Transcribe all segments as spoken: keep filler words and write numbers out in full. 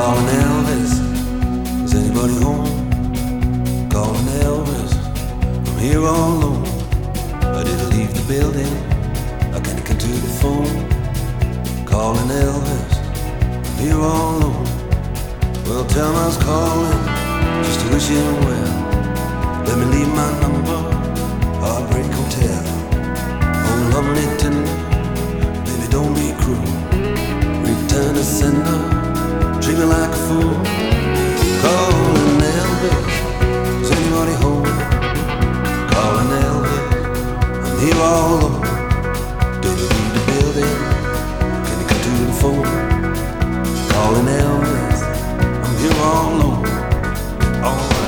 Calling Elvis, is anybody home? Calling Elvis, I'm here all alone. I didn't leave the building, I can't get to the phone. Calling Elvis, I'm here all alone. Well, tell him I was calling, just to wish him well. Let me leave my number, Heartbreak Hotel. Oh, lovely tender, baby don't be cruel. Return to sender, treat me like a fool. Calling Elvis, is anybody home? Calling Elvis, I'm here all alone. Do you leave the building? Can you come to the phone? Calling Elvis, I'm here all alone. All right.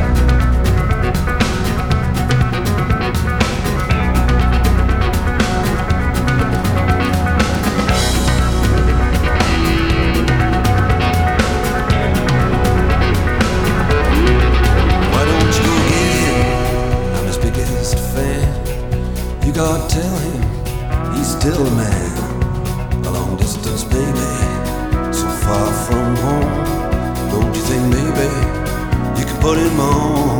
God, tell him he's still a man. A long distance baby, so far from home. Don't you think maybe you can put him on?